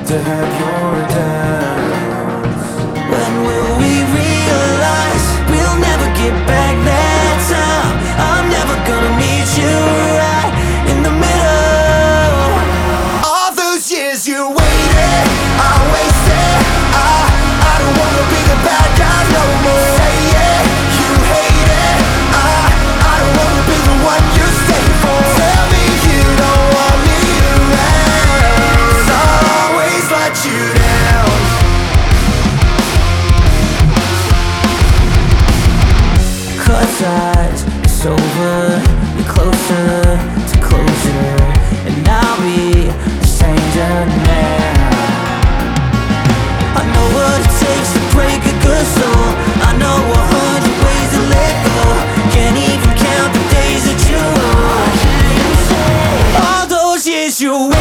to have your doubts. When will we realize we'll never get back that time? I'm never gonna meet you right in the middle. All those years you waited, I wasted. I don't wanna be the bad guy no more. Say it, you hate it. I don't wanna be the one you stay for. Tell me you don't want me around. I'll always let you down. Cut ties, it's over. You're closer to closure, and I'll be a stranger now. I know what it takes to break a good soul. I know 100 ways to let go. Can't even count the days that you owe. All those years you